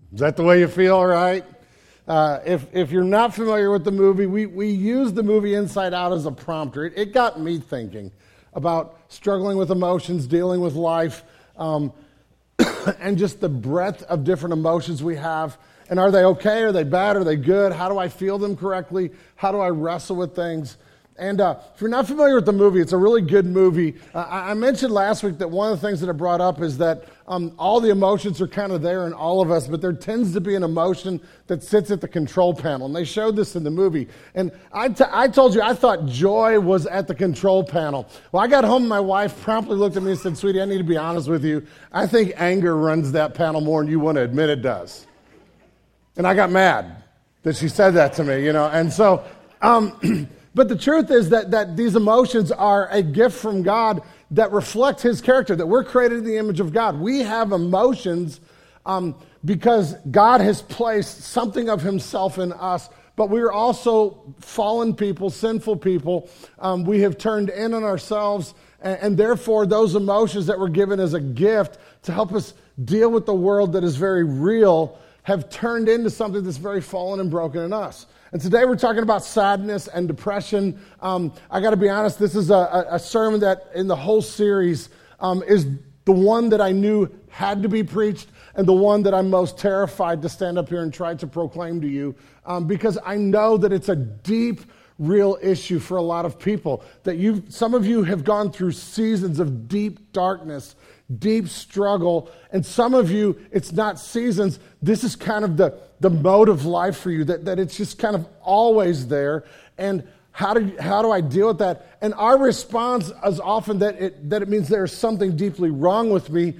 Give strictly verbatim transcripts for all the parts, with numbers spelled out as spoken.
Is that the way you feel, right? Uh, if if you're not familiar with the movie, we, we use the movie Inside Out as a prompter. It, it got me thinking about struggling with emotions, dealing with life, um, and just the breadth of different emotions we have. And are they okay? Are they bad? Are they good? How do I feel them correctly? How do I wrestle with things? And uh, if you're not familiar with the movie, it's a really good movie. Uh, I mentioned last week that one of the things that it brought up is that um, all the emotions are kind of there in all of us, but there tends to be an emotion that sits at the control panel. And they showed this in the movie. And I, t- I told you I thought joy was at the control panel. Well, I got home and my wife promptly looked at me and said, "Sweetie, I need to be honest with you. I think anger runs that panel more than you want to admit it does." And I got mad that she said that to me, you know. And so... Um, But the truth is that, that these emotions are a gift from God that reflect His character, that we're created in the image of God. We have emotions um, because God has placed something of Himself in us, but we're also fallen people, sinful people. Um, we have turned in on ourselves, and, and therefore those emotions that were given as a gift to help us deal with the world that is very real have turned into something that's very fallen and broken in us. And today we're talking about sadness and depression. Um, I got to be honest, this is a, a sermon that in the whole series um, is the one that I knew had to be preached and the one that I'm most terrified to stand up here and try to proclaim to you um, because I know that it's a deep, real issue for a lot of people. That you, some of you have gone through seasons of deep darkness, deep struggle, and some of you, it's not seasons. This is kind of the, the mode of life for you, that, that it's just kind of always there. And how do how do I deal with that? And our response is often that it that it means there's something deeply wrong with me.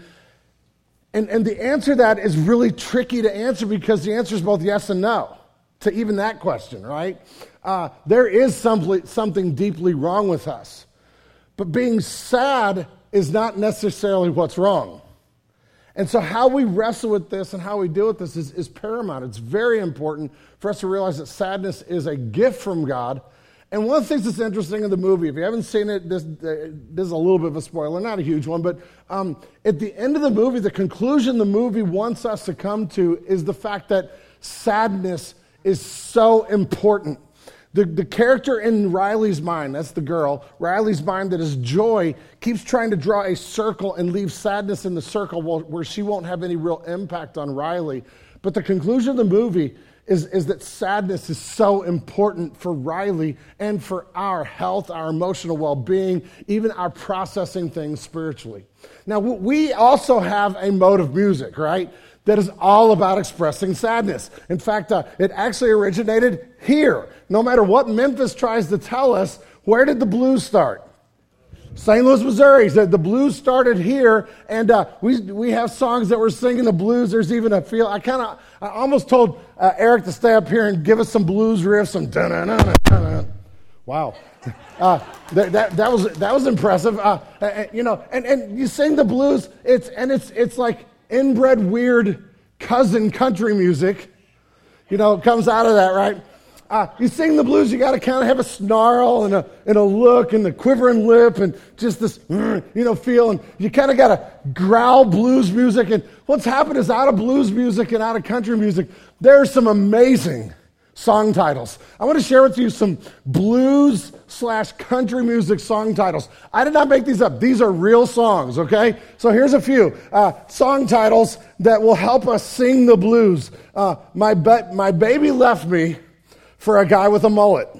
And, and the answer to that is really tricky to answer because the answer is both yes and no to even that question, right? Uh, there is something, something deeply wrong with us. But being sad is not necessarily what's wrong. And so how we wrestle with this and how we deal with this is, is paramount. It's very important for us to realize that sadness is a gift from God. And one of the things that's interesting in the movie, if you haven't seen it, this, uh, this is a little bit of a spoiler, not a huge one, but um, at the end of the movie, the conclusion the movie wants us to come to is the fact that sadness is so important. The, the character in Riley's mind, that's the girl, Riley's mind that is joy, keeps trying to draw a circle and leave sadness in the circle where she won't have any real impact on Riley. But the conclusion of the movie is, is that sadness is so important for Riley and for our health, our emotional well-being, even our processing things spiritually. Now, we also have a mode of music, right? That is all about expressing sadness. In fact, uh, it actually originated here. No matter what Memphis tries to tell us, where did the blues start? Saint Louis, Missouri. The, the blues started here, and uh, we we have songs that we're singing the blues. There's even a feel. I kind of, I almost told uh, Eric to stay up here and give us some blues riffs, some da-na-na-na-na. Wow. Uh, that, that that was that was impressive. Uh, uh, you know, and, and you sing the blues. It's and it's it's like inbred weird cousin country music, you know, comes out of that, right? Uh, you sing the blues, you got to kind of have a snarl and a and a look and the quivering lip and just this, you know, feel. And you kind of got to growl blues music. And what's happened is out of blues music and out of country music, there are some amazing song titles. I want to share with you some blues slash country music song titles. I did not make these up. These are real songs, okay? So here's a few uh, song titles that will help us sing the blues. Uh, my, ba- my baby left me for a guy with a mullet.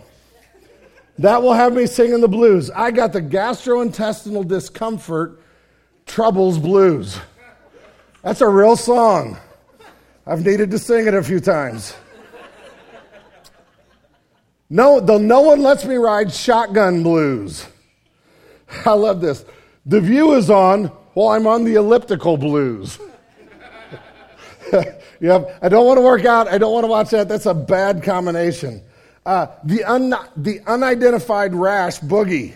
That will have me singing the blues. I got the gastrointestinal discomfort troubles blues. That's a real song. I've needed to sing it a few times. No, the No One Lets Me Ride Shotgun Blues. I love this. The View is on while I'm on the elliptical blues. Yep. I don't want to work out. I don't want to watch that. That's a bad combination. Uh, the, un- the Unidentified Rash Boogie.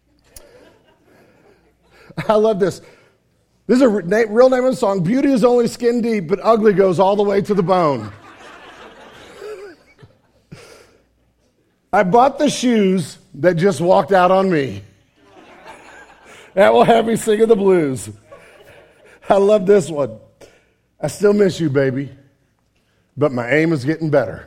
I love this. This is a re- real name of the song. Beauty is only skin deep, but ugly goes all the way to the bone. I bought the shoes that just walked out on me. That will have me singing the blues. I love this one. I still miss you, baby. but my aim is getting better.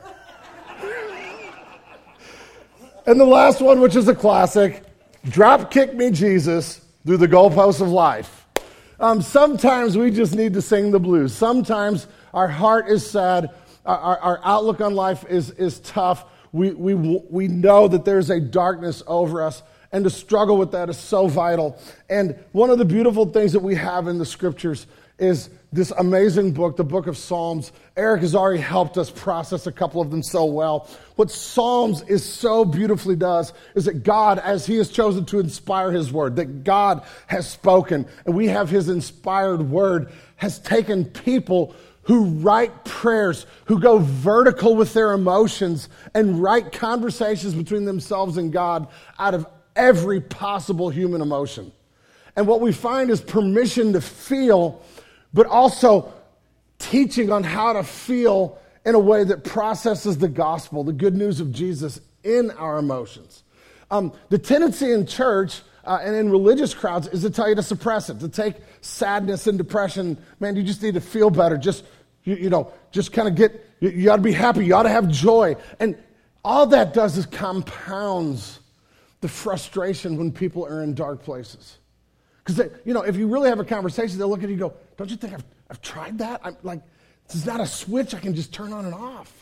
And the last one, which is a classic, drop kick me, Jesus, through the goalposts of life. Um, sometimes we just need to sing the blues. Sometimes our heart is sad. Our, our, our outlook on life is, is tough. We, we, we know that there's a darkness over us, and to struggle with that is so vital. And one of the beautiful things that we have in the scriptures is this amazing book, the book of Psalms. Eric has already helped us process a couple of them so well. What Psalms is so beautifully does is that God, as he has chosen to inspire his word, that God has spoken, and we have his inspired word, has taken people who write prayers, who go vertical with their emotions and write conversations between themselves and God out of every possible human emotion. And what we find is permission to feel, but also teaching on how to feel in a way that processes the gospel, the good news of Jesus in our emotions. Um, the tendency in church uh, and in religious crowds is to tell you to suppress it, to take sadness and depression. Man, you just need to feel better. Just, you, you know, just kind of get, you, you ought to be happy. You ought to have joy. And all that does is compounds the frustration when people are in dark places. Because, you know, if you really have a conversation, they'll look at you and go, don't you think I've, I've tried that? I'm like, this is not a switch I can just turn on and off.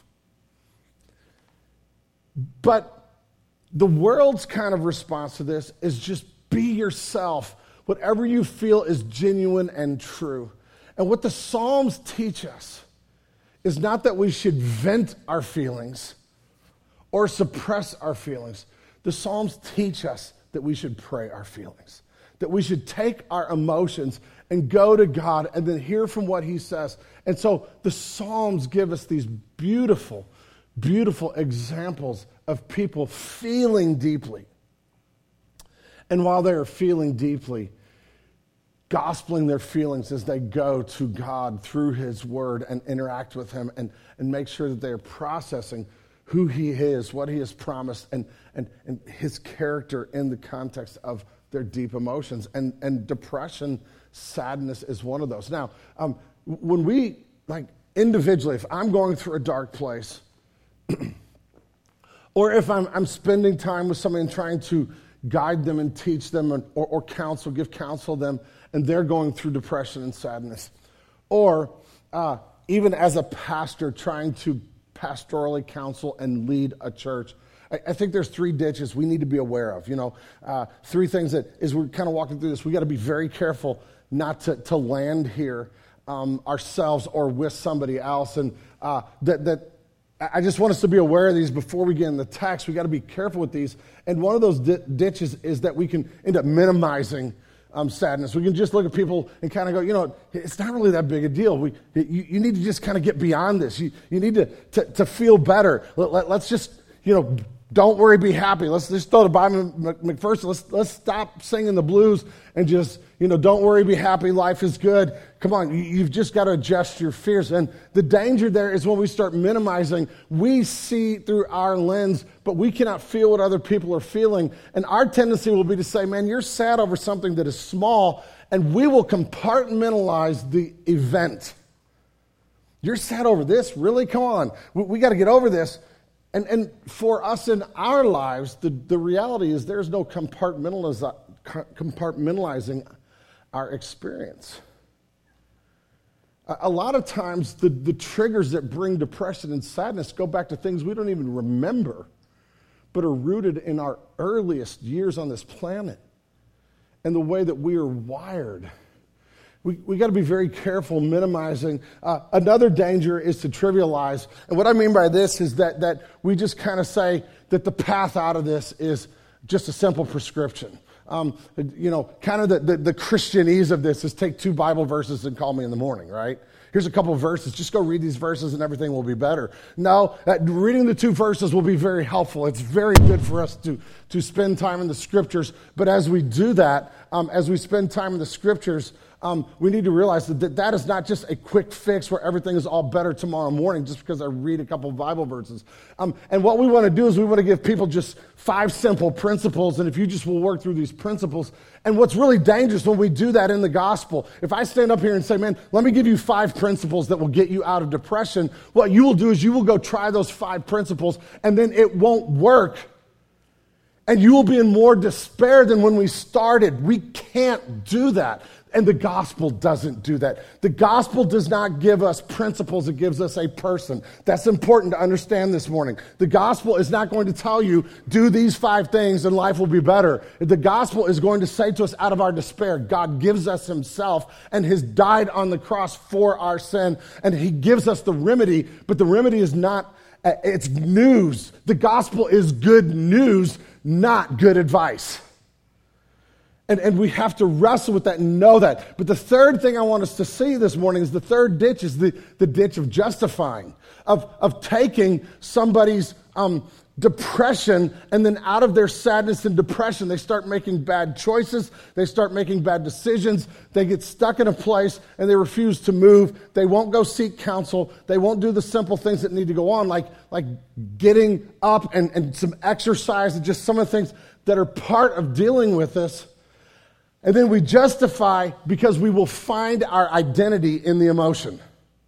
But the world's kind of response to this is just be yourself. Whatever you feel is genuine and true. And what the Psalms teach us is not that we should vent our feelings or suppress our feelings. The Psalms teach us that we should pray our feelings, that we should take our emotions and go to God and then hear from what he says. And so the Psalms give us these beautiful, beautiful examples of people feeling deeply. And while they are feeling deeply, gospeling their feelings as they go to God through his word and interact with him and, and make sure that they are processing who he is, what he has promised, and, and, and his character in the context of their deep emotions. And, and depression, sadness is one of those. Now, um, when we, like individually, if I'm going through a dark place, or if I'm, I'm spending time with somebody and trying to guide them and teach them and, or, or counsel, give counsel them, and they're going through depression and sadness. Or uh, even as a pastor trying to pastorally counsel and lead a church, I, I think there's three ditches we need to be aware of. You know, uh, three things that, as we're kind of walking through this, we got to be very careful not to, to land here um, ourselves or with somebody else. And uh, that that I just want us to be aware of these before we get in the text. We got to be careful with these. And one of those di- ditches is that we can end up minimizing um, sadness. We can just look at people and kind of go, you know, it's not really that big a deal. We, you, you need to just kind of get beyond this. You, you need to, to, to feel better. Let, let, let's just, you know, don't worry, be happy. Let's just throw the Bible McPherson. Let's, let's stop singing the blues and just, you know, don't worry, be happy. Life is good. Come on, you've just got to adjust your fears. And the danger there is when we start minimizing, we see through our lens, but we cannot feel what other people are feeling. And our tendency will be to say, man, you're sad over something that is small, and we will compartmentalize the event. You're sad over this? Really? Come on. We, we got to get over this. And, and for us in our lives, the, the reality is there's no compartmentaliz- compartmentalizing our experience. A, a lot of times the, the triggers that bring depression and sadness go back to things we don't even remember, but are rooted in our earliest years on this planet and the way that we are wired. We we got to be very careful minimizing. Uh, another danger is to trivialize. And what I mean by this is that that we just kind of say that the path out of this is just a simple prescription. Um, you know, kind of the, the, the Christianese of this is take two Bible verses and call me in the morning, right? Here's a couple of verses. Just go read these verses and everything will be better. No, uh, reading the two verses will be very helpful. It's very good for us to, to spend time in the scriptures. But as we do that, um, as we spend time in the scriptures, um, we need to realize that that is not just a quick fix where everything is all better tomorrow morning just because I read a couple of Bible verses. Um, and what we want to do is we want to give people just five simple principles, and if you just will work through these principles. And what's really dangerous when we do that in the gospel, if I stand up here and say, man, let me give you five principles that will get you out of depression, what you will do is you will go try those five principles, and then it won't work. And you will be in more despair than when we started. We can't do that. And the gospel doesn't do that. The gospel does not give us principles, it gives us a person. That's important to understand this morning. The gospel is not going to tell you, do these five things and life will be better. The gospel is going to say to us out of our despair, God gives us himself and has died on the cross for our sin. And he gives us the remedy, but the remedy is not, it's news. The gospel is good news, not good advice. And, and we have to wrestle with that and know that. But the third thing I want us to see this morning is the third ditch is the, the ditch of justifying, of, of taking somebody's um, depression, and then out of their sadness and depression, they start making bad choices, they start making bad decisions, they get stuck in a place and they refuse to move, they won't go seek counsel, they won't do the simple things that need to go on, like, like getting up and, and some exercise and just some of the things that are part of dealing with this. And then we justify because we will find our identity in the emotion.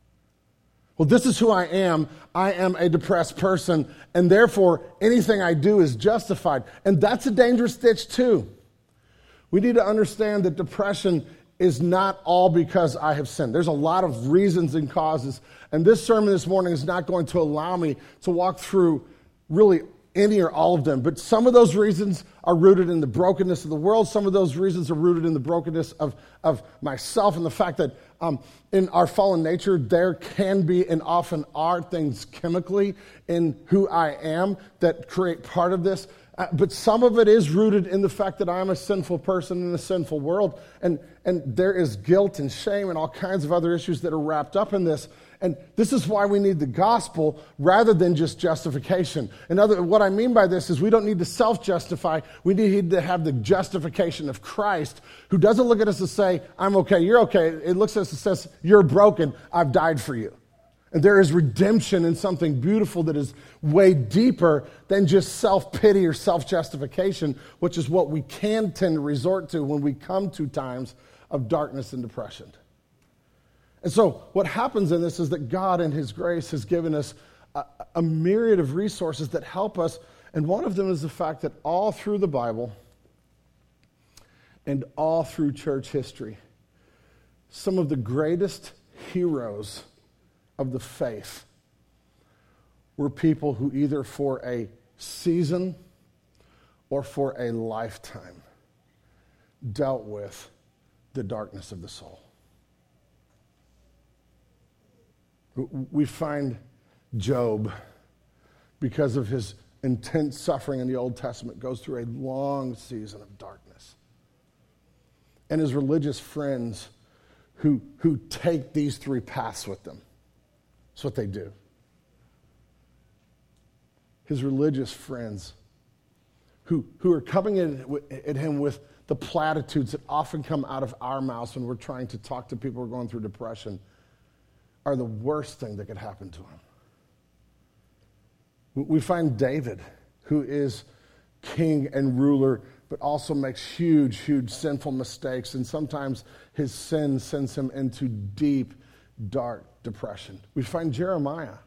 Well, this is who I am. I am a depressed person, and therefore anything I do is justified. And that's a dangerous ditch too. We need to understand that depression is not all because I have sinned. There's a lot of reasons and causes, and this sermon this morning is not going to allow me to walk through really any or all of them, but some of those reasons are rooted in the brokenness of the world. Some of those reasons are rooted in the brokenness of, of myself and the fact that um, in our fallen nature, there can be and often are things chemically in who I am that create part of this. Uh, but some of it is rooted in the fact that I'm a sinful person in a sinful world. And, and there is guilt and shame and all kinds of other issues that are wrapped up in this. And this is why we need the gospel rather than just justification. In other, what I mean by this is we don't need to self-justify. We need to have the justification of Christ, who doesn't look at us and say, I'm okay, you're okay. It looks at us and says, you're broken, I've died for you. And there is redemption in something beautiful that is way deeper than just self-pity or self-justification, which is what we can tend to resort to when we come to times of darkness and depression. And so what happens in this is that God in his grace has given us a, a myriad of resources that help us. And one of them is the fact that all through the Bible and all through church history, some of the greatest heroes of the faith were people who either for a season or for a lifetime dealt with the darkness of the soul. We find Job, because of his intense suffering in the Old Testament, goes through a long season of darkness. And his religious friends who, who take these three paths with them. That's what they do. His religious friends who, who are coming in at him with the platitudes that often come out of our mouths when we're trying to talk to people who are going through depression, are the worst thing that could happen to him. We find David, who is king and ruler, but also makes huge, huge sinful mistakes, and sometimes his sin sends him into deep, dark depression. We find Jeremiah.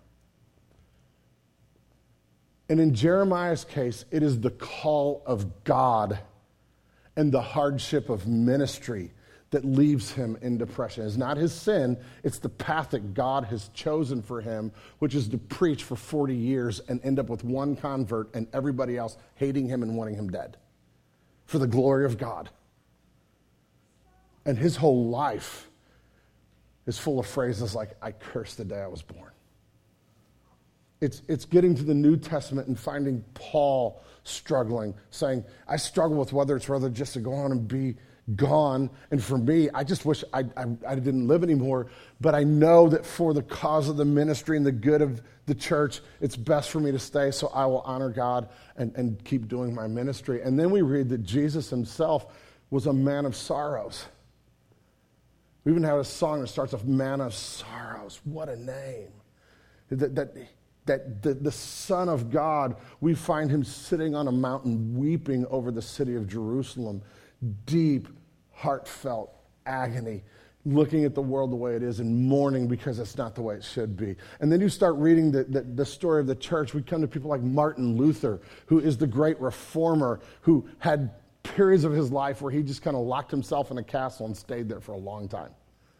And in Jeremiah's case, it is the call of God and the hardship of ministry that leaves him in depression. It's not his sin, it's the path that God has chosen for him, which is to preach for forty years and end up with one convert and everybody else hating him and wanting him dead for the glory of God. And his whole life is full of phrases like, I curse the day I was born. It's, it's getting to the New Testament and finding Paul struggling, saying, I struggle with whether it's rather just to go on and be gone. And for me, I just wish I, I, I didn't live anymore. But I know that for the cause of the ministry and the good of the church, it's best for me to stay. So I will honor God and, and keep doing my ministry. And then we read that Jesus himself was a man of sorrows. We even have a song that starts off, Man of Sorrows. What a name. That, that, that the, the Son of God, we find him sitting on a mountain weeping over the city of Jerusalem. Deep, heartfelt agony, looking at the world the way it is and mourning because it's not the way it should be. And then you start reading the, the, the story of the church. We come to people like Martin Luther, who is the great reformer, who had periods of his life where he just kind of locked himself in a castle and stayed there for a long time.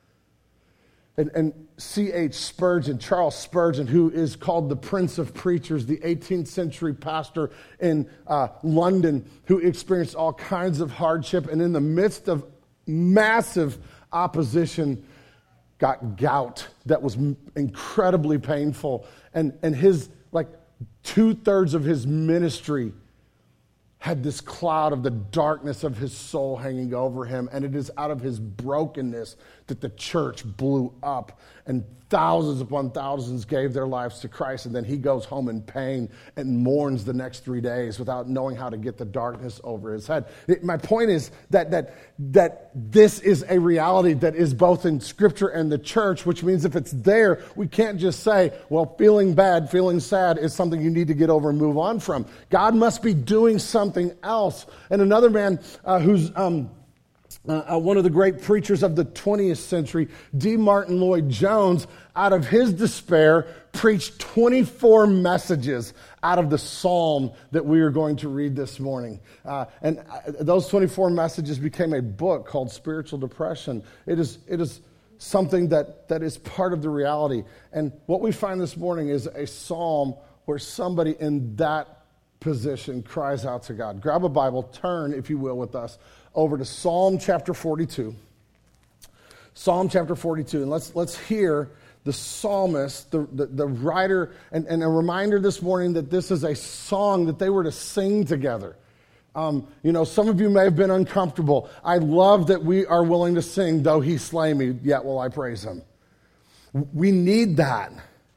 And, and C H Spurgeon, Charles Spurgeon, who is called the Prince of Preachers, the eighteenth century pastor in uh, London, who experienced all kinds of hardship, and in the midst of massive opposition, got gout that was incredibly painful. And, and his, like, two-thirds of his ministry had this cloud of the darkness of his soul hanging over him. And it is out of his brokenness that the church blew up. And thousands upon thousands gave their lives to Christ. And then he goes home in pain and mourns the next three days without knowing how to get the darkness over his head. It, my point is that, that, that this is a reality that is both in Scripture and the church, which means if it's there, we can't just say, well, feeling bad, feeling sad is something you need to get over and move on from. God must be doing something else. And another man uh, who's... Um, Uh, uh, one of the great preachers of the twentieth century, D. Martin Lloyd-Jones, out of his despair, preached twenty-four messages out of the psalm that we are going to read this morning. Uh, and uh, those twenty-four messages became a book called Spiritual Depression. It is, it is something that, that is part of the reality. And what we find this morning is a psalm where somebody in that position cries out to God. Grab a Bible, turn, if you will, with us over to Psalm chapter forty-two. Psalm chapter forty-two. And let's let's hear the psalmist, the, the, the writer, and, and a reminder this morning that this is a song that they were to sing together. Um, you know, some of you may have been uncomfortable. I love that we are willing to sing, though he slay me, yet will I praise him. We need that.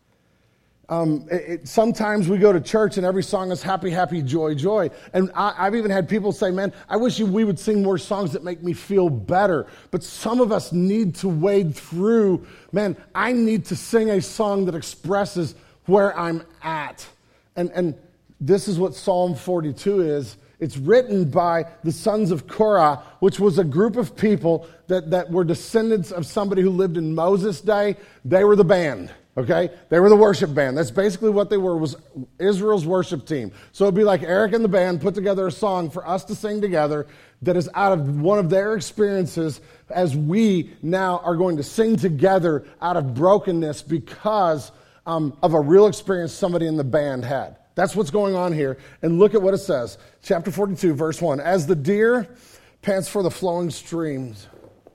Um, it, it, sometimes we go to church and every song is happy, happy, joy, joy. And I, I've even had people say, man, I wish you, we would sing more songs that make me feel better. But some of us need to wade through, man, I need to sing a song that expresses where I'm at. And, and this is what Psalm forty-two is. It's written by the sons of Korah, which was a group of people that, that were descendants of somebody who lived in Moses' day. They were the band. Okay? They were the worship band. That's basically what they were, was Israel's worship team. So it'd be like Eric and the band put together a song for us to sing together that is out of one of their experiences as we now are going to sing together out of brokenness because um, of a real experience somebody in the band had. That's what's going on here. And look at what it says. Chapter forty-two, verse one. As the deer pants for the flowing streams.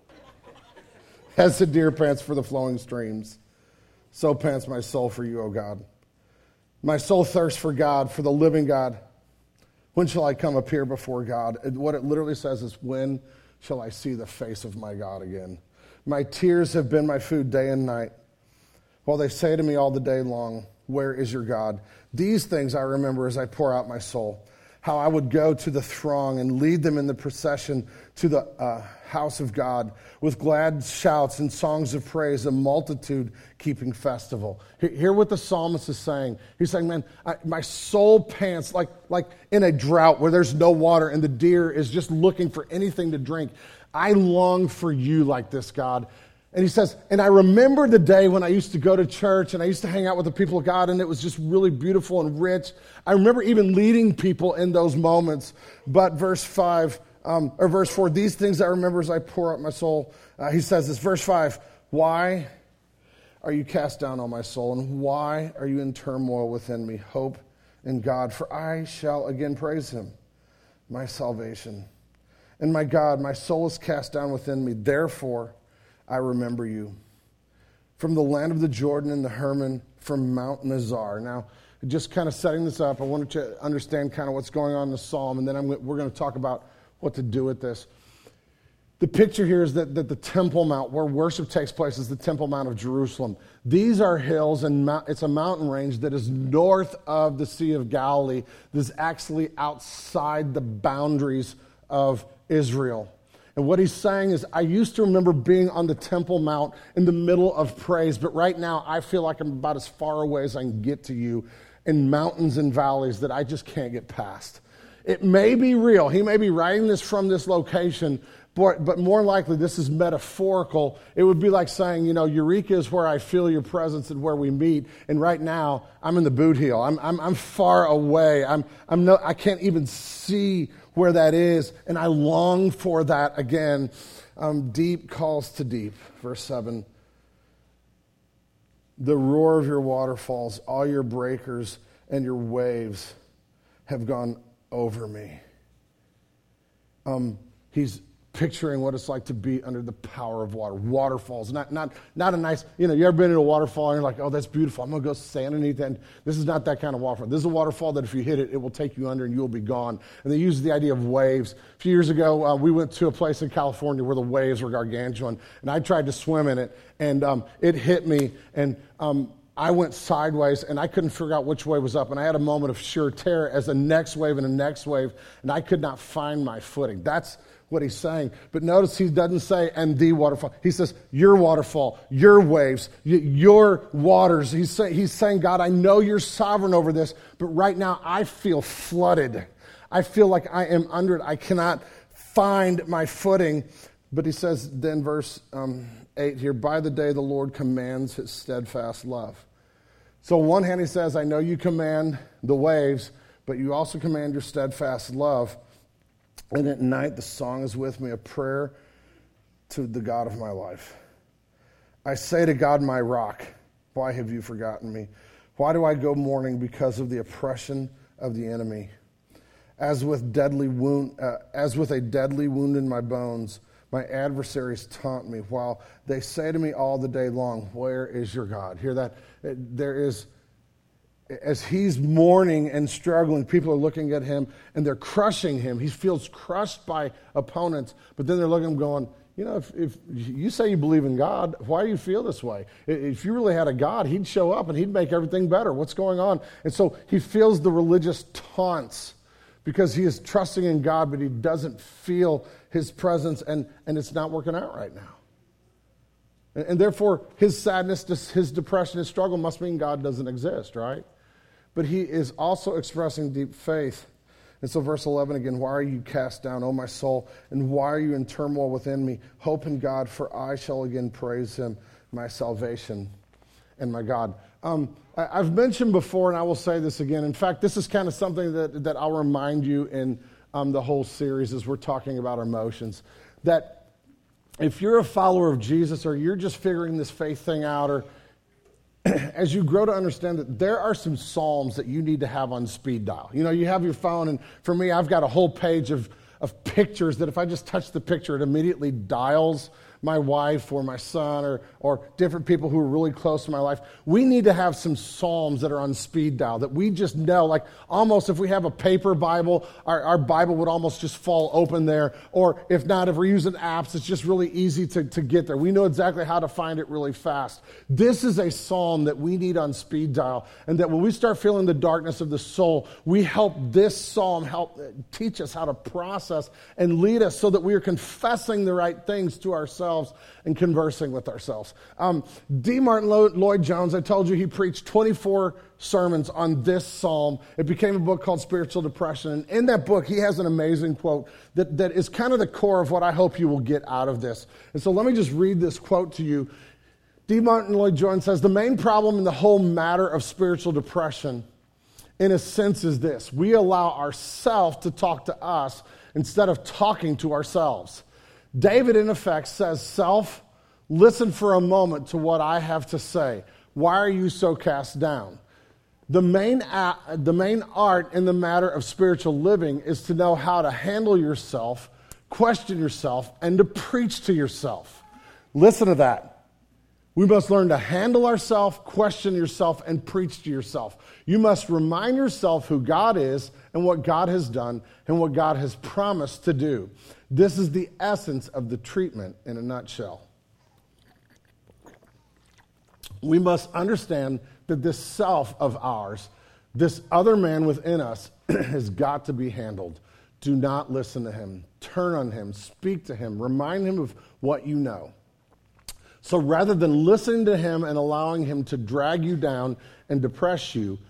As the deer pants for the flowing streams. So pants my soul for you, O God. My soul thirsts for God, for the living God. When shall I come appear before God? And what it literally says is, when shall I see the face of my God again? My tears have been my food day and night, while they say to me all the day long, where is your God? These things I remember as I pour out my soul, how I would go to the throng and lead them in the procession to the uh, house of God with glad shouts and songs of praise, a multitude keeping festival. Hear what the psalmist is saying. He's saying, man, I, my soul pants like, like in a drought where there's no water and the deer is just looking for anything to drink. I long for you like this, God. And he says, and I remember the day when I used to go to church and I used to hang out with the people of God and it was just really beautiful and rich. I remember even leading people in those moments. But verse five, um, or verse four, these things I remember as I pour out my soul. Uh, he says this, verse five, why are you cast down, O my soul? And why are you in turmoil within me? Hope in God, for I shall again praise him, my salvation. And my God, my soul is cast down within me. Therefore, I remember you. From the land of the Jordan and the Hermon, from Mount Mizar. Now, just kind of setting this up, I wanted to understand kind of what's going on in the psalm, and then I'm, we're going to talk about what to do with this. The picture here is that, that the Temple Mount, where worship takes place, is the Temple Mount of Jerusalem. These are hills, and mount, it's a mountain range that is north of the Sea of Galilee. This is actually outside the boundaries of Israel. And what he's saying is, I used to remember being on the Temple Mount in the middle of praise, but right now I feel like I'm about as far away as I can get to you in mountains and valleys that I just can't get past. It may be real. He may be writing this from this location, but, but more likely this is metaphorical. It would be like saying, you know, Eureka is where I feel your presence and where we meet, and right now I'm in the boot heel. I'm, I'm, I'm far away. I'm, I'm no, I can't even see where that is, and I long for that again. Um, deep calls to deep. Verse seven. The roar of your waterfalls, all your breakers and your waves have gone over me. Um, he's picturing what it's like to be under the power of water. Waterfalls, not not not a nice, you know, you ever been in a waterfall and you're like, oh, that's beautiful. I'm going to go stand underneath that. And this is not that kind of waterfall. This is a waterfall that if you hit it, it will take you under and you will be gone. And they use the idea of waves. A few years ago, uh, we went to a place in California where the waves were gargantuan. And I tried to swim in it, and um, it hit me, and um, I went sideways, and I couldn't figure out which way was up. And I had a moment of sheer terror as the next wave and the next wave, and I could not find my footing. That's what he's saying. But notice he doesn't say, and the waterfall. He says, your waterfall, your waves, y- your waters. He's, say, he's saying, God, I know you're sovereign over this, but right now I feel flooded. I feel like I am under it. I cannot find my footing. But he says, then verse um, eight here, by the day the Lord commands his steadfast love. So on one hand he says, I know you command the waves, but you also command your steadfast love. And at night, the song is with me, a prayer to the God of my life. I say to God, my rock, why have you forgotten me? Why do I go mourning because of the oppression of the enemy? As with deadly wound, uh, as with a deadly wound in my bones, my adversaries taunt me, while they say to me all the day long, where is your God? Hear that? There is... As he's mourning and struggling, people are looking at him and they're crushing him. He feels crushed by opponents, but then they're looking at him going, you know, if, if you say you believe in God, why do you feel this way? If you really had a God, he'd show up and he'd make everything better. What's going on? And so he feels the religious taunts because he is trusting in God, but he doesn't feel his presence, and, and it's not working out right now. And, and therefore, his sadness, his depression, his struggle must mean God doesn't exist, right? But he is also expressing deep faith. And so verse eleven again, why are you cast down, O my soul? And why are you in turmoil within me? Hope in God, for I shall again praise him, my salvation and my God. Um, I, I've mentioned before, and I will say this again. In fact, this is kind of something that, that I'll remind you in um, the whole series as we're talking about emotions. That if you're a follower of Jesus, or you're just figuring this faith thing out, or as you grow to understand that there are some psalms that you need to have on speed dial. You know, you have your phone, and for me, I've got a whole page of, of pictures that if I just touch the picture, it immediately dials my wife or my son or or different people who are really close to my life. We need to have some psalms that are on speed dial that we just know, like almost if we have a paper Bible, our, our Bible would almost just fall open there. Or if not, if we're using apps, it's just really easy to, to get there. We know exactly how to find it really fast. This is a psalm that we need on speed dial, and that when we start feeling the darkness of the soul, we help this psalm help teach us how to process and lead us so that we are confessing the right things to ourselves and conversing with ourselves. Um, D. Martin Lloyd-Jones, I told you he preached twenty-four sermons on this psalm. It became a book called Spiritual Depression. And in that book, he has an amazing quote that, that is kind of the core of what I hope you will get out of this. And so let me just read this quote to you. D. Martin Lloyd-Jones says, the main problem in the whole matter of spiritual depression, in a sense, is this. We allow ourselves to talk to us instead of talking to ourselves. David, in effect, says, self, listen for a moment to what I have to say. Why are you so cast down? The main, a- the main art in the matter of spiritual living is to know how to handle yourself, question yourself, and to preach to yourself. Listen to that. We must learn to handle ourselves, question yourself, and preach to yourself. You must remind yourself who God is and what God has done and what God has promised to do. This is the essence of the treatment in a nutshell. We must understand that this self of ours, this other man within us, has got to be handled. do not listen to him. Turn on him. Speak to him. Remind him of what you know. So rather than listening to him and allowing him to drag you down and depress you,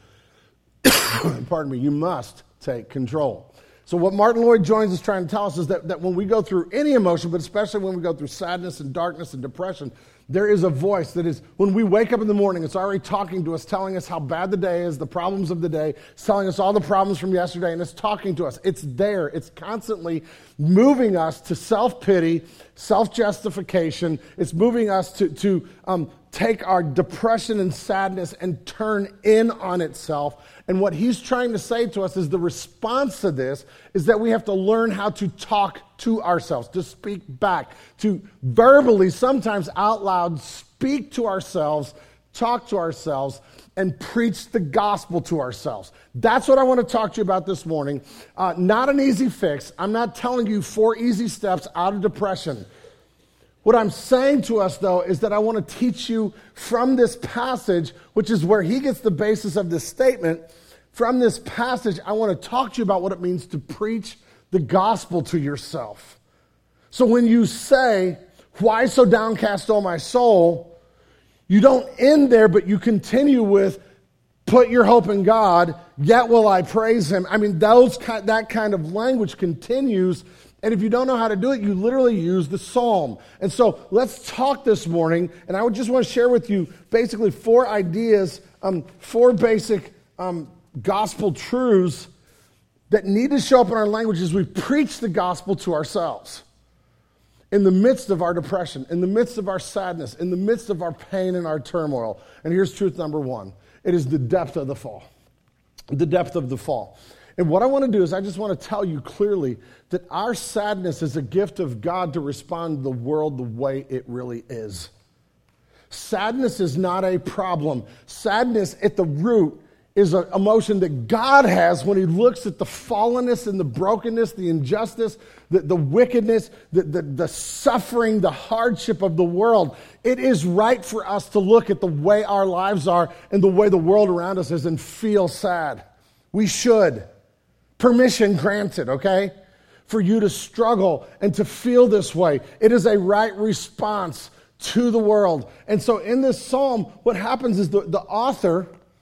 pardon me, you must take control. So what Martin Lloyd-Jones is trying to tell us is that, that when we go through any emotion, but especially when we go through sadness and darkness and depression, there is a voice that is, when we wake up in the morning, it's already talking to us, telling us how bad the day is, the problems of the day. It's telling us all the problems from yesterday, and it's talking to us. It's there. It's constantly moving us to self-pity, self-justification. It's moving us to, to um, take our depression and sadness and turn in on itself. And what he's trying to say to us is the response to this is that we have to learn how to talk to ourselves, to speak back, to verbally, sometimes out loud, speak to ourselves, talk to ourselves, and preach the gospel to ourselves. That's what I want to talk to you about this morning. Uh, not an easy fix. I'm not telling you four easy steps out of depression. What I'm saying to us, though, is that I want to teach you from this passage, which is where he gets the basis of this statement. From this passage, I want to talk to you about what it means to preach the gospel to yourself. So when you say, "Why so downcast, O my soul?" you don't end there, but you continue with, "Put your hope in God, yet will I praise him." I mean, those that kind of language continues. And if you don't know how to do it, you literally use the psalm. And so let's talk this morning. And I would just want to share with you basically four ideas, um, four basic um, gospel truths that need to show up in our language as we preach the gospel to ourselves. In the midst of our depression, in the midst of our sadness, in the midst of our pain and our turmoil. And here's truth number one. It is the depth of the fall. The depth of the fall. And what I want to do is I just want to tell you clearly that our sadness is a gift of God to respond to the world the way it really is. Sadness is not a problem. Sadness at the root is an emotion that God has when he looks at the fallenness and the brokenness, the injustice, the, the wickedness, the, the, the suffering, the hardship of the world. It is right for us to look at the way our lives are and the way the world around us is and feel sad. We should. Permission granted, okay? For you to struggle and to feel this way. It is a right response to the world. And so in this psalm, what happens is the, the author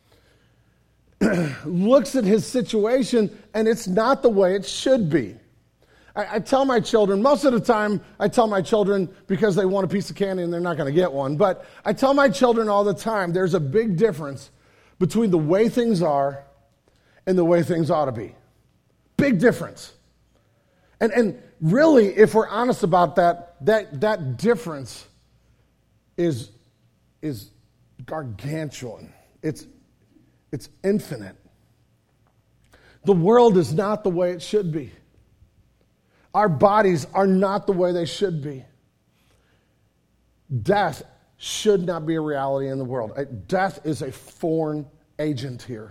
looks at his situation and it's not the way it should be. I, I tell my children, most of the time I tell my children because they want a piece of candy and they're not going to get one, but I tell my children all the time there's a big difference between the way things are and the way things ought to be. Big difference. And and really, if we're honest about that, that that difference is, is gargantuan. It's, it's infinite. The world is not the way it should be. Our bodies are not the way they should be. Death should not be a reality in the world. Death is a foreign agent here.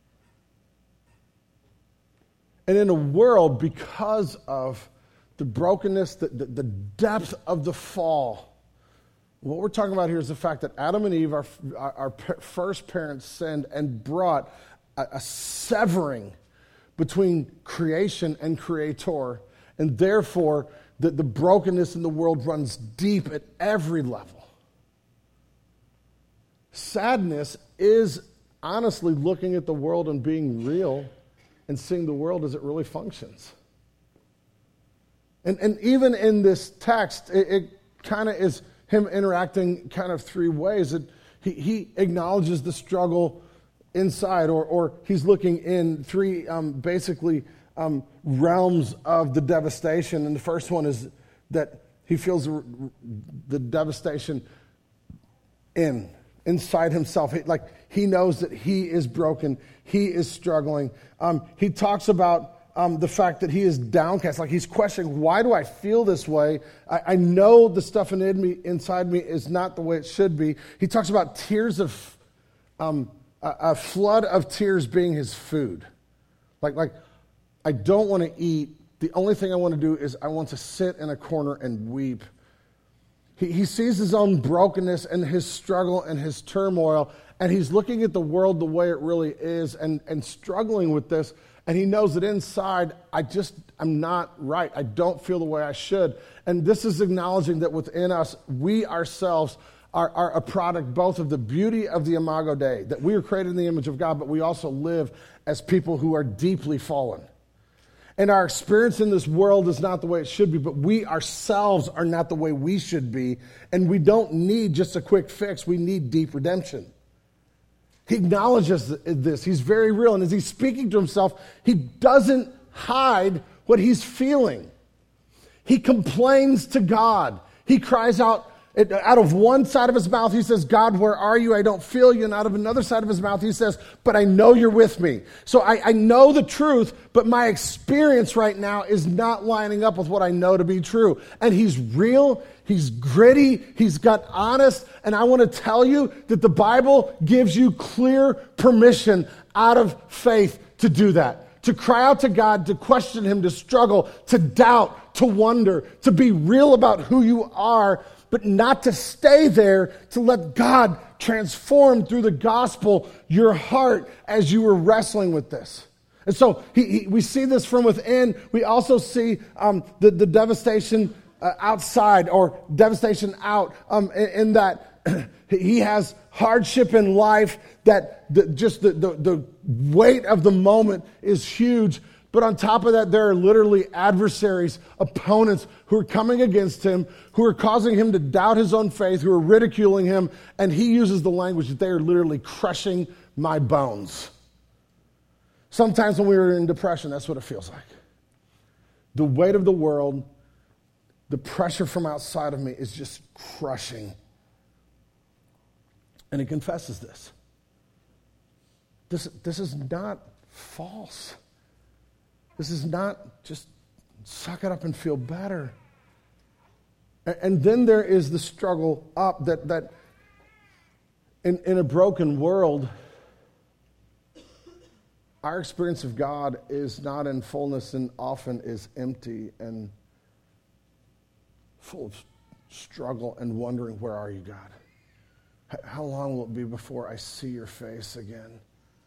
And in a world, because of the brokenness, the, the, the depth of the fall, what we're talking about here is the fact that Adam and Eve, our, our, our first parents, sinned and brought a, a severing between creation and creator. And therefore, the, the brokenness in the world runs deep at every level. Sadness is honestly looking at the world and being real and seeing the world as it really functions. And, and even in this text, it, it kind of is him interacting kind of three ways. It, he, he acknowledges the struggle inside, or, or he's looking in three um, basically um, realms of the devastation. And the first one is that he feels the, the devastation in, inside himself. He, like he knows that he is broken. He is struggling. Um, he talks about um, the fact that he is downcast. Like he's questioning, why do I feel this way? I, I know the stuff in me, inside me is not the way it should be. He talks about tears of, um, a, a flood of tears being his food. Like, like I don't want to eat. The only thing I want to do is I want to sit in a corner and weep. He, he sees his own brokenness and his struggle and his turmoil, and he's looking at the world the way it really is and, and struggling with this. And he knows that inside, I just, I'm not right. I don't feel the way I should. And this is acknowledging that within us, we ourselves are, are a product both of the beauty of the Imago Dei, that we are created in the image of God, but we also live as people who are deeply fallen. And our experience in this world is not the way it should be, but we ourselves are not the way we should be. And we don't need just a quick fix. We need deep redemption. He acknowledges this. He's very real. And as he's speaking to himself, he doesn't hide what he's feeling. He complains to God. He cries out, out of one side of his mouth, he says, God, where are you? I don't feel you. And out of another side of his mouth, he says, but I know you're with me. So I, I know the truth, but my experience right now is not lining up with what I know to be true. And he's real, he's gritty, he's got honest. And I want to tell you that the Bible gives you clear permission out of faith to do that. To cry out to God, to question him, to struggle, to doubt, to wonder, to be real about who you are, but not to stay there, to let God transform through the gospel your heart as you were wrestling with this. And so he, he, we see this from within. We also see um, the, the devastation uh, outside, or devastation out, um, in, in that he has hardship in life, that the, just the, the, the weight of the moment is huge. But on top of that, there are literally adversaries, opponents who are coming against him, who are causing him to doubt his own faith, who are ridiculing him. And he uses the language that they are literally crushing my bones. Sometimes when we are in depression, that's what it feels like. The weight of the world, the pressure from outside of me is just crushing. And he confesses this. This, this is not false. This is not just suck it up and feel better. And, and then there is the struggle up that, that in, in a broken world, our experience of God is not in fullness and often is empty and full of struggle and wondering, where are you, God? How long will it be before I see your face again?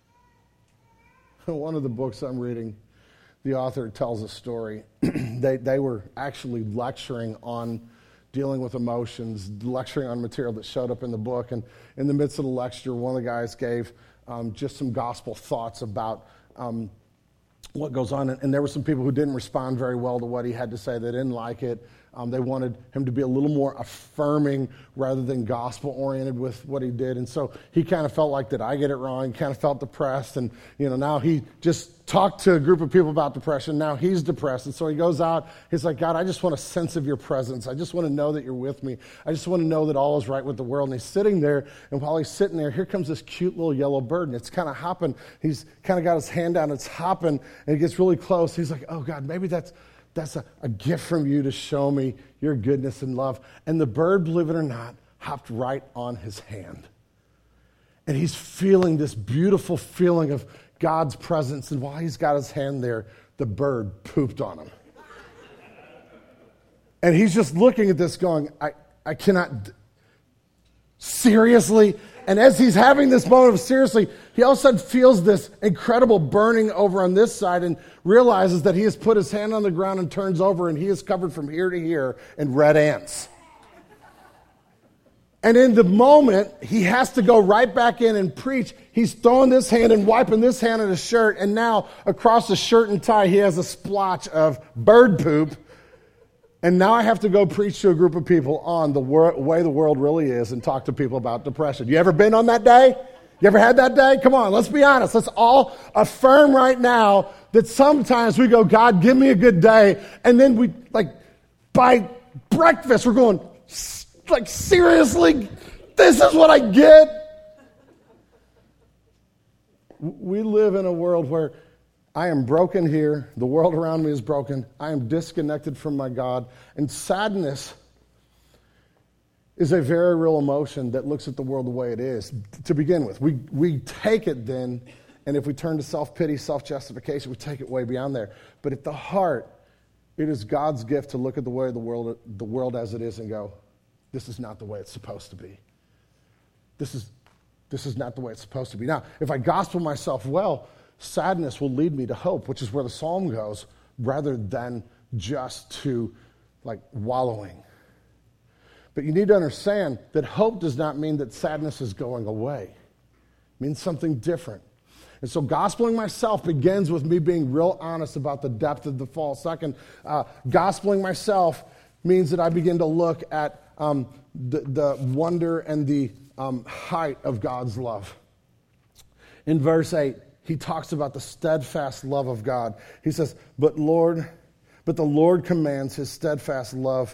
One of the books I'm reading, the author tells a story. they, they were actually lecturing on dealing with emotions, lecturing on material that showed up in the book. And in the midst of the lecture, one of the guys gave um, just some gospel thoughts about um, what goes on. And, and there were some people who didn't respond very well to what he had to say. They didn't like it. Um, they wanted him to be a little more affirming rather than gospel-oriented with what he did. And so he kind of felt like, did I get it wrong? He kind of felt depressed. And, you know, now he just talked to a group of people about depression. Now he's depressed. And so he goes out. He's like, God, I just want a sense of your presence. I just want to know that you're with me. I just want to know that all is right with the world. And he's sitting there. And while he's sitting there, here comes this cute little yellow bird. And it's kind of hopping. He's kind of got his hand down. It's hopping. And it gets really close. He's like, oh, God, maybe that's... That's a, a gift from you to show me your goodness and love. And the bird, believe it or not, hopped right on his hand. And he's feeling this beautiful feeling of God's presence. And while he's got his hand there, the bird pooped on him. And he's just looking at this going, I, I cannot... Seriously? And as he's having this moment of seriously, he all of a sudden feels this incredible burning over on this side and realizes that he has put his hand on the ground and turns over and he is covered from here to here in red ants. And in the moment, he has to go right back in and preach. He's throwing this hand and wiping this hand on his shirt, and now across the shirt and tie, he has a splotch of bird poop. And now I have to go preach to a group of people on the wor- way the world really is and talk to people about depression. You ever been on that day? You ever had that day? Come on, let's be honest. Let's all affirm right now that sometimes we go, God, give me a good day. And then we, like, by breakfast, we're going, like, seriously? This is what I get? We live in a world where I am broken here. The world around me is broken. I am disconnected from my God. And sadness is a very real emotion that looks at the world the way it is. To begin with, we, we take it then, and if we turn to self-pity, self-justification, we take it way beyond there. But at the heart, it is God's gift to look at the way of the world, the world as it is and go, this is not the way it's supposed to be. This is, This is not the way it's supposed to be. Now, if I gospel myself well, sadness will lead me to hope, which is where the psalm goes, rather than just to like wallowing. But you need to understand that hope does not mean that sadness is going away. It means something different. And so gospeling myself begins with me being real honest about the depth of the fall. Second, uh, gospeling myself means that I begin to look at um, the, the wonder and the um, height of God's love. In verse eight, he talks about the steadfast love of God. He says, but Lord, but the Lord commands his steadfast love,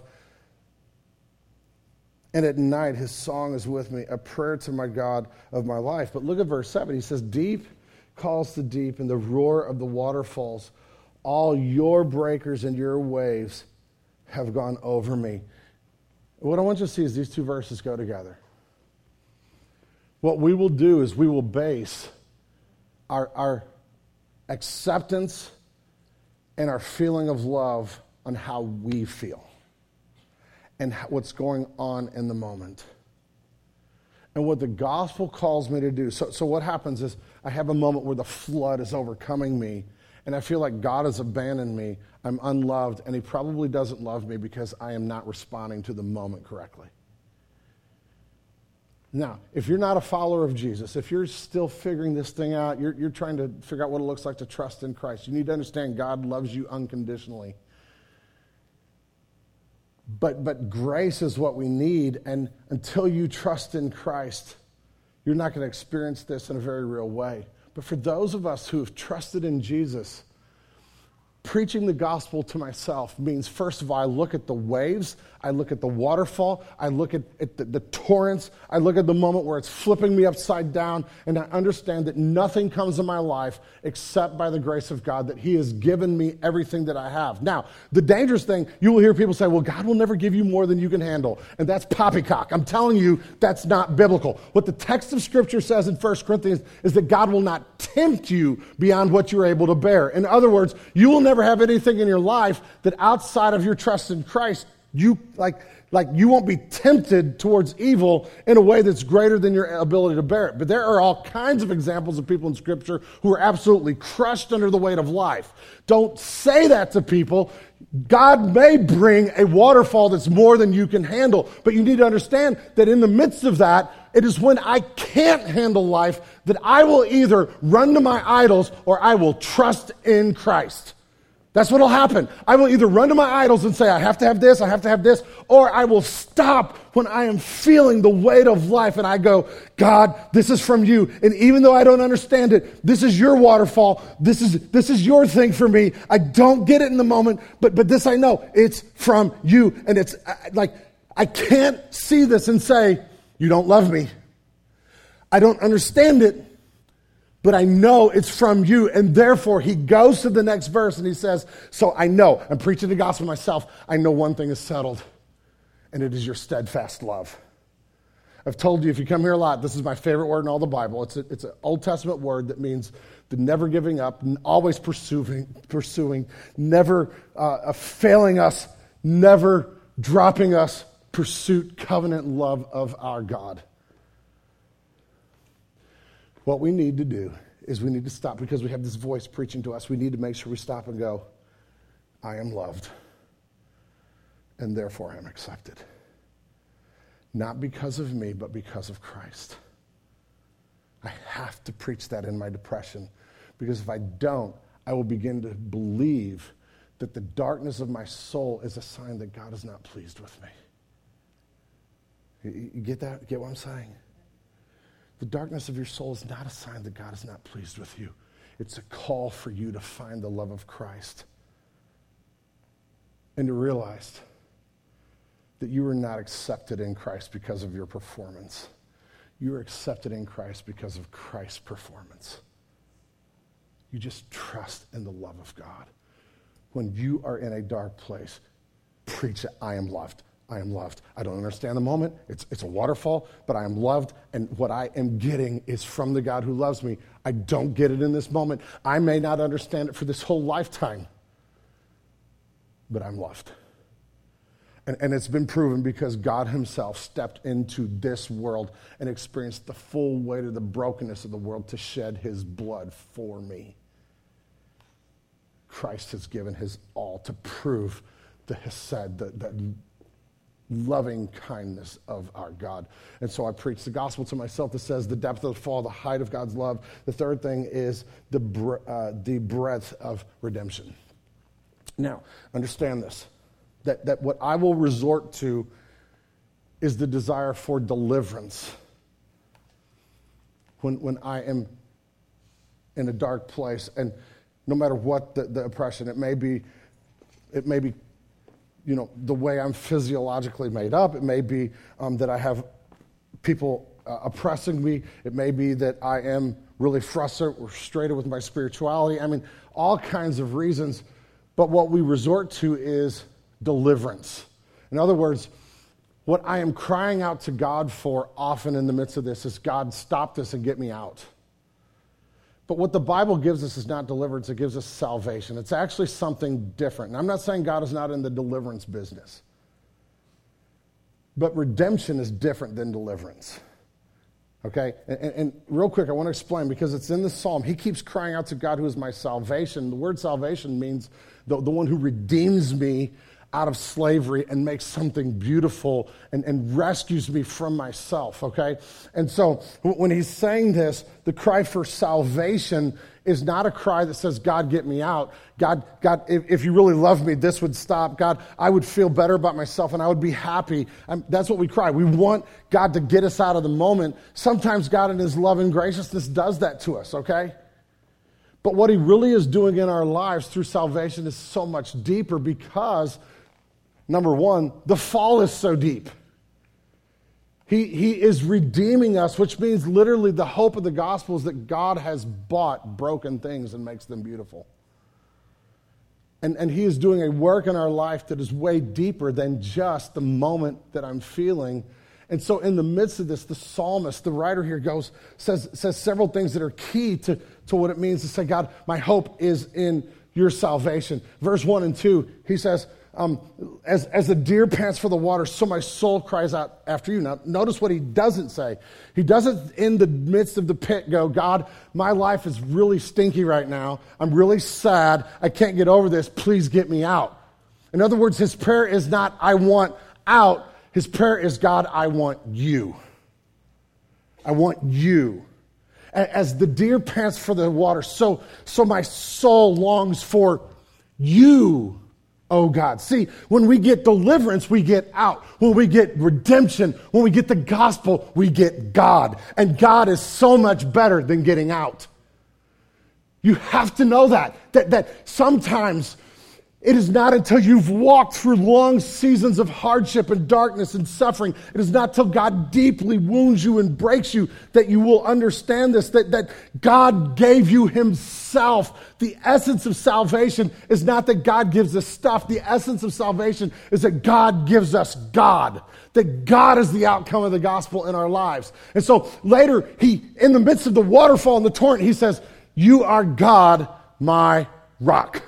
and at night his song is with me, a prayer to my God of my life. But look at verse seven. He says, deep calls to deep, and the roar of the waterfalls. All your breakers and your waves have gone over me. What I want you to see is these two verses go together. What we will do is we will base our, our acceptance and our feeling of love on how we feel and what's going on in the moment. And what the gospel calls me to do. So, so what happens is I have a moment where the flood is overcoming me, and I feel like God has abandoned me. I'm unloved, and he probably doesn't love me because I am not responding to the moment correctly. Now, if you're not a follower of Jesus, if you're still figuring this thing out, you're, you're trying to figure out what it looks like to trust in Christ, you need to understand God loves you unconditionally. But but grace is what we need, and until you trust in Christ, you're not going to experience this in a very real way. But for those of us who have trusted in Jesus, preaching the gospel to myself means, first of all, I look at the waves, I look at the waterfall, I look at, at the, the torrents, I look at the moment where it's flipping me upside down, and I understand that nothing comes in my life except by the grace of God, that he has given me everything that I have. Now, the dangerous thing, you will hear people say, well, God will never give you more than you can handle, and that's poppycock. I'm telling you, that's not biblical. What the text of Scripture says in First Corinthians is that God will not tempt you beyond what you're able to bear. In other words, you will never have anything in your life that outside of your trust in Christ, you like like you won't be tempted towards evil in a way that's greater than your ability to bear it. But there are all kinds of examples of people in Scripture who are absolutely crushed under the weight of life. Don't say that to people. God may bring a waterfall that's more than you can handle, but you need to understand that in the midst of that, it is when I can't handle life that I will either run to my idols or I will trust in Christ. That's what will happen. I will either run to my idols and say, I have to have this, I have to have this, or I will stop when I am feeling the weight of life and I go, God, this is from you. And even though I don't understand it, this is your waterfall. This is this is your thing for me. I don't get it in the moment, but but this I know. It's from you. And it's like, I can't see this and say, you don't love me. I don't understand it. But I know it's from you, and therefore he goes to the next verse and he says, so I know, I'm preaching the gospel myself, I know one thing is settled, and it is your steadfast love. I've told you, if you come here a lot, this is my favorite word in all the Bible. It's a, it's an Old Testament word that means the never giving up, always pursuing, pursuing, never uh, failing us, never dropping us, pursuit, covenant love of our God. What we need to do is we need to stop, because we have this voice preaching to us. We need to make sure we stop and go, I am loved, and therefore I am accepted. Not because of me, but because of Christ. I have to preach that in my depression, because if I don't, I will begin to believe that the darkness of my soul is a sign that God is not pleased with me. You get that? Get what I'm saying? The darkness of your soul is not a sign that God is not pleased with you. It's a call for you to find the love of Christ and to realize that you are not accepted in Christ because of your performance. You are accepted in Christ because of Christ's performance. You just trust in the love of God. When you are in a dark place, preach it, I am loved. I am loved. I don't understand the moment. It's, it's a waterfall, but I am loved, and what I am getting is from the God who loves me. I don't get it in this moment. I may not understand it for this whole lifetime, but I'm loved. And, and it's been proven because God himself stepped into this world and experienced the full weight of the brokenness of the world to shed his blood for me. Christ has given his all to prove the hesed, the, the loving kindness of our God. And so I preach the gospel to myself that says the depth of the fall, the height of God's love. The third thing is the, uh, the breadth of redemption. Now, understand this. That, that what I will resort to is the desire for deliverance. When, when I am in a dark place, and no matter what the, the oppression, it may be, it may be, you know, the way I'm physiologically made up. It may be um, that I have people uh, oppressing me. It may be that I am really frustrated, frustrated with my spirituality. I mean, all kinds of reasons. But what we resort to is deliverance. In other words, what I am crying out to God for often in the midst of this is, God, stop this and get me out. But what the Bible gives us is not deliverance, it gives us salvation. It's actually something different. And I'm not saying God is not in the deliverance business. But redemption is different than deliverance. Okay? And, and, and real quick, I want to explain, because it's in the Psalm. He keeps crying out to God, who is my salvation. The word salvation means the, the one who redeems me out of slavery and makes something beautiful and, and rescues me from myself, okay? And so when he's saying this, the cry for salvation is not a cry that says, God, get me out. God, God, if, if you really love me, this would stop. God, I would feel better about myself and I would be happy. I'm, that's what we cry. We want God to get us out of the moment. Sometimes God in his love and graciousness does that to us, okay? But what he really is doing in our lives through salvation is so much deeper because, number one, the fall is so deep. He, he is redeeming us, which means literally the hope of the gospel is that God has bought broken things and makes them beautiful. And, and he is doing a work in our life that is way deeper than just the moment that I'm feeling. And so in the midst of this, the psalmist, the writer here goes, says, says several things that are key to, to what it means to say, God, my hope is in your salvation. Verse one and two, he says, Um, as, as the deer pants for the water, so my soul cries out after you. Now, notice what he doesn't say. He doesn't, in the midst of the pit, go, God, my life is really stinky right now. I'm really sad. I can't get over this. Please get me out. In other words, his prayer is not, I want out. His prayer is, God, I want you. I want you. As the deer pants for the water, so, so my soul longs for you. Oh God. See, when we get deliverance, we get out. When we get redemption, when we get the gospel, we get God. And God is so much better than getting out. You have to know that. That, that sometimes it is not until you've walked through long seasons of hardship and darkness and suffering, it is not till God deeply wounds you and breaks you that you will understand this, that, that God gave you himself. The essence of salvation is not that God gives us stuff. The essence of salvation is that God gives us God. That God is the outcome of the gospel in our lives. And so later, he, in the midst of the waterfall and the torrent, he says, you are God, my rock.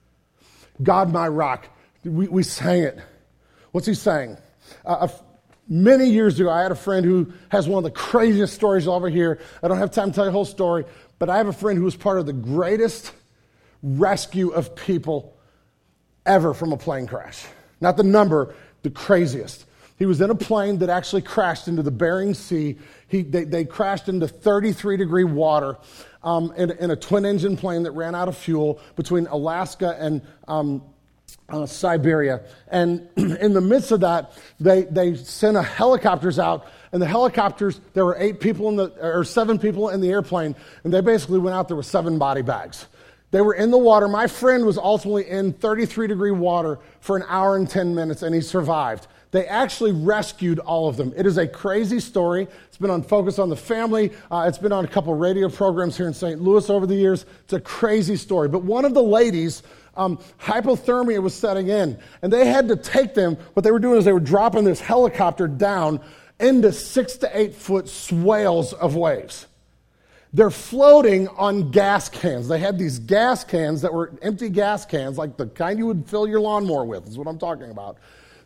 God, my rock. We, we sang it. What's he saying? Uh, many years ago, I had a friend who has one of the craziest stories you'll ever hear. I don't have time to tell you the whole story, but I have a friend who was part of the greatest rescue of people ever from a plane crash. Not the number, the craziest. He was in a plane that actually crashed into the Bering Sea. He, they, they crashed into thirty-three degree water um, in, in a twin-engine plane that ran out of fuel between Alaska and um, uh, Siberia. And in the midst of that, they, they sent a helicopters out. And the helicopters, there were eight people in the, or seven people in the airplane, and they basically went out there with seven body bags. They were in the water. My friend was ultimately in thirty-three degree water for an hour and ten minutes, and he survived. They actually rescued all of them. It is a crazy story. It's been on Focus on the Family. Uh, it's been on a couple of radio programs here in Saint Louis over the years. It's a crazy story. But one of the ladies, um, hypothermia was setting in, and they had to take them. What they were doing is they were dropping this helicopter down into six to eight foot swales of waves. They're floating on gas cans. They had these gas cans that were empty gas cans, like the kind you would fill your lawnmower with, is what I'm talking about.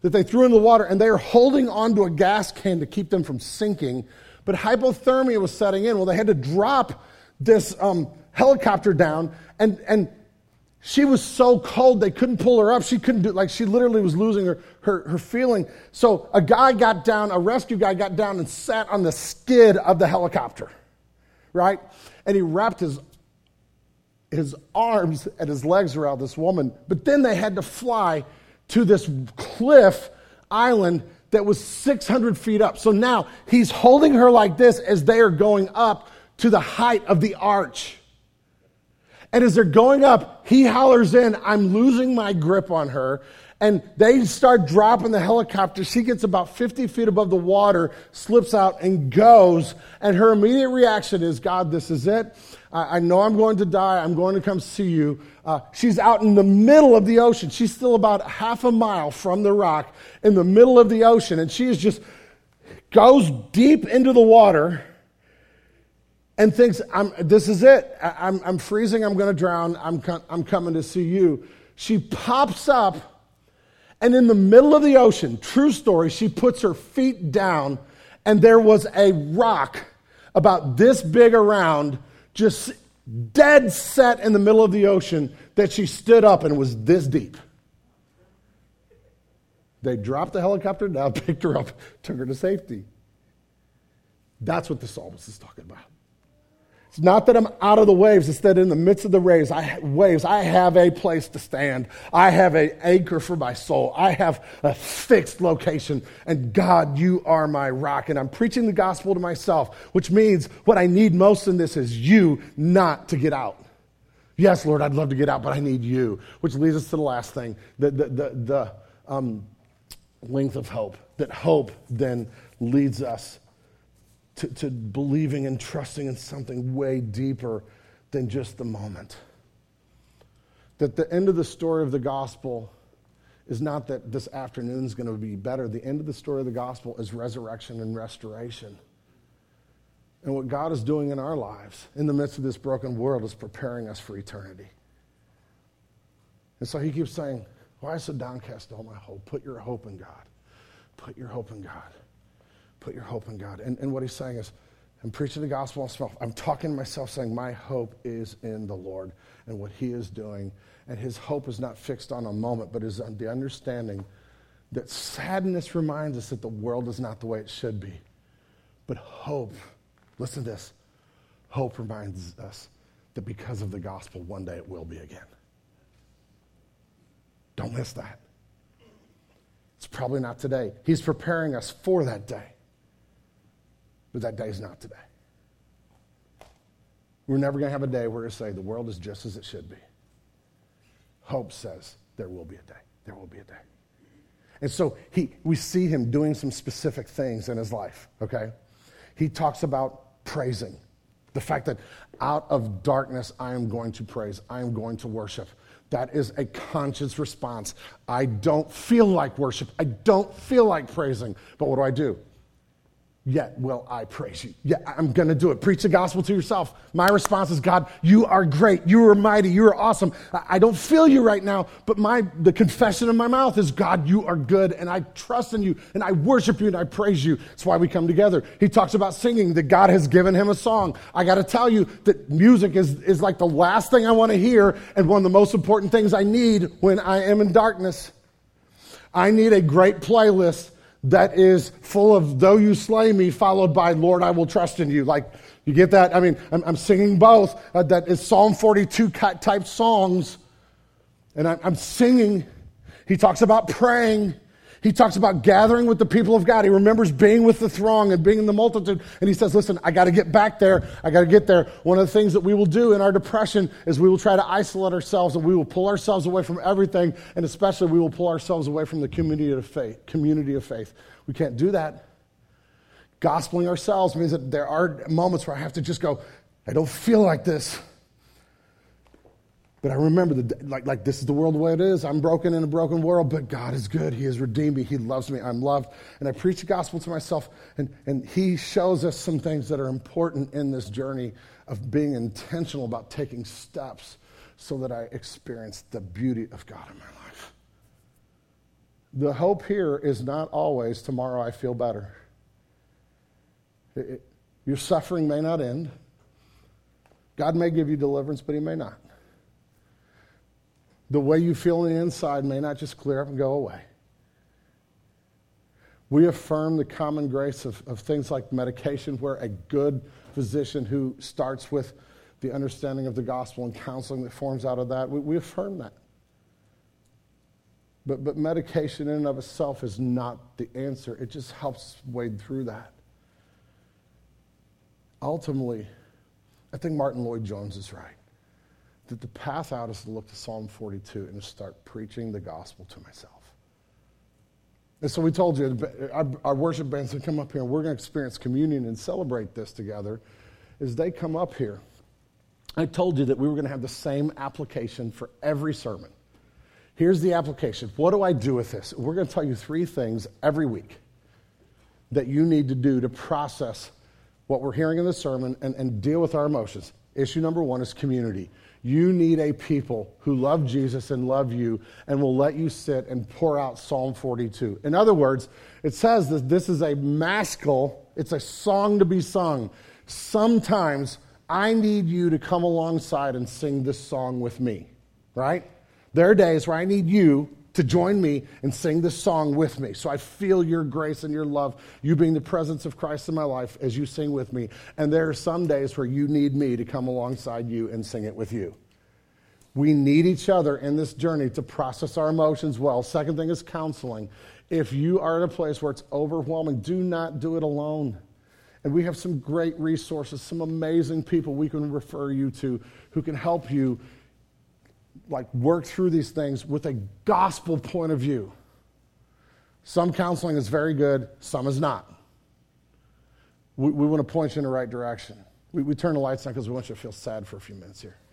that they threw in the water, and they are holding onto a gas can to keep them from sinking. But hypothermia was setting in. Well, they had to drop this um, helicopter down, and, and she was so cold they couldn't pull her up. She couldn't do, like she literally was losing her, her, her feeling. So a guy got down, a rescue guy got down and sat on the skid of the helicopter, right? And he wrapped his his arms and his legs around this woman. But then they had to fly to this cliff island that was six hundred feet up. So now he's holding her like this as they are going up to the height of the arch. And as they're going up, he hollers in, I'm losing my grip on her. And they start dropping the helicopter. She gets about fifty feet above the water, slips out and goes. And her immediate reaction is, God, this is it. I, I know I'm going to die. I'm going to come see you. Uh, she's out in the middle of the ocean. She's still about half a mile from the rock in the middle of the ocean. And she is just goes deep into the water and thinks, I'm, this is it. I, I'm, I'm freezing. I'm going to drown. I'm, co- I'm coming to see you. She pops up. And in the middle of the ocean, true story, she puts her feet down, and there was a rock about this big around, just dead set in the middle of the ocean, that she stood up and was this deep. They dropped the helicopter down, picked her up, took her to safety. That's what the psalmist is talking about. It's not that I'm out of the waves. It's that in the midst of the waves, I, waves, I have a place to stand. I have an anchor for my soul. I have a fixed location. And God, you are my rock. And I'm preaching the gospel to myself, which means what I need most in this is you not to get out. Yes, Lord, I'd love to get out, but I need you. Which leads us to the last thing, the, the, the, the um, length of hope. That hope then leads us To, to believing and trusting in something way deeper than just the moment. That the end of the story of the gospel is not that this afternoon is going to be better. The end of the story of the gospel is resurrection and restoration. And what God is doing in our lives in the midst of this broken world is preparing us for eternity. And so he keeps saying, why so downcast all my hope? Put your hope in God. Put your hope in God. Put your hope in God. And, and what he's saying is, I'm preaching the gospel myself. I'm talking to myself saying, my hope is in the Lord and what he is doing. And his hope is not fixed on a moment, but is on the understanding that sadness reminds us that the world is not the way it should be. But hope, listen to this, hope reminds us that because of the gospel, one day it will be again. Don't miss that. It's probably not today. He's preparing us for that day. But that day is not today. We're never going to have a day where we say the world is just as it should be. Hope says there will be a day. There will be a day. And so he, we see him doing some specific things in his life, okay? He talks about praising. The fact that out of darkness I am going to praise. I am going to worship. That is a conscious response. I don't feel like worship. I don't feel like praising. But what do I do? Yet will I praise you. Yeah, I'm going to do it. Preach the gospel to yourself. My response is, God, you are great. You are mighty. You are awesome. I don't feel you right now, but my the confession of my mouth is, God, you are good, and I trust in you, and I worship you, and I praise you. That's why we come together. He talks about singing, that God has given him a song. I got to tell you that music is, is like the last thing I want to hear and one of the most important things I need when I am in darkness. I need a great playlist that is full of though you slay me, followed by Lord, I will trust in you. Like, you get that? I mean, I'm, I'm singing both. Uh, that is Psalm forty-two type songs. And I'm, I'm singing. He talks about praying. He talks about gathering with the people of God. He remembers being with the throng and being in the multitude. And he says, listen, I got to get back there. I got to get there. One of the things that we will do in our depression is we will try to isolate ourselves, and we will pull ourselves away from everything. And especially we will pull ourselves away from the community of faith. Community of faith. We can't do that. Gospeling ourselves means that there are moments where I have to just go, I don't feel like this. But I remember, that, like, like this is the world the way it is. I'm broken in a broken world, but God is good. He has redeemed me. He loves me. I'm loved. And I preach the gospel to myself, and, and he shows us some things that are important in this journey of being intentional about taking steps so that I experience the beauty of God in my life. The hope here is not always tomorrow I feel better. It, it, your suffering may not end. God may give you deliverance, but he may not. The way you feel on the inside may not just clear up and go away. We affirm the common grace of, of things like medication, where a good physician who starts with the understanding of the gospel and counseling that forms out of that, we, we affirm that. But, but medication in and of itself is not the answer. It just helps wade through that. Ultimately, I think Martin Lloyd-Jones is right, that the path out is to look to Psalm forty-two and to start preaching the gospel to myself. And so we told you, our, our worship band's going to come up here, and we're going to experience communion and celebrate this together. As they come up here, I told you that we were going to have the same application for every sermon. Here's the application. What do I do with this? We're going to tell you three things every week that you need to do to process what we're hearing in the sermon and, and deal with our emotions. Issue number one is community. You need a people who love Jesus and love you and will let you sit and pour out Psalm forty-two. In other words, it says that this is a maskil, it's a song to be sung. Sometimes I need you to come alongside and sing this song with me, right? There are days where I need you to join me and sing this song with me. So I feel your grace and your love, you being the presence of Christ in my life as you sing with me. And there are some days where you need me to come alongside you and sing it with you. We need each other in this journey to process our emotions well. Second thing is counseling. If you are at a place where it's overwhelming, do not do it alone. And we have some great resources, some amazing people we can refer you to who can help you like work through these things with a gospel point of view. Some counseling is very good, some is not. We, we want to point you in the right direction. We, we turn the lights on because we want you to feel sad for a few minutes here.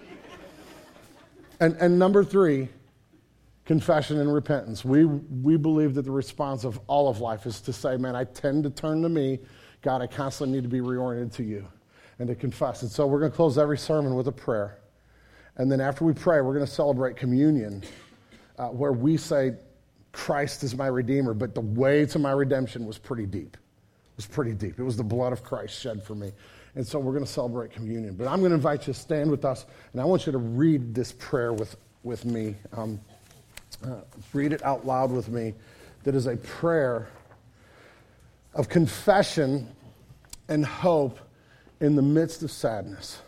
and, and number three, confession and repentance. We, we believe that the response of all of life is to say, man, I tend to turn to me. God, I constantly need to be reoriented to you and to confess. And so we're going to close every sermon with a prayer. And then after we pray, we're going to celebrate communion, uh, where we say, Christ is my Redeemer, but the way to my redemption was pretty deep. It was pretty deep. It was the blood of Christ shed for me. And so we're going to celebrate communion. But I'm going to invite you to stand with us, and I want you to read this prayer with, with me. Um, uh, read it out loud with me. That is a prayer of confession and hope in the midst of sadness.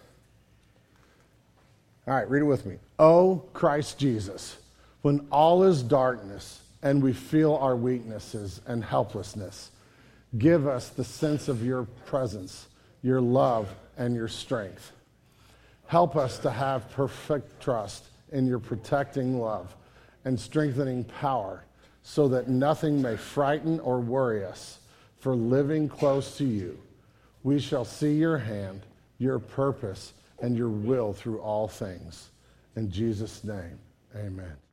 All right, read it with me. Oh, Christ Jesus, when all is darkness and we feel our weaknesses and helplessness, give us the sense of your presence, your love, and your strength. Help us to have perfect trust in your protecting love and strengthening power so that nothing may frighten or worry us. For living close to you, we shall see your hand, your purpose, and your will through all things. In Jesus' name, amen.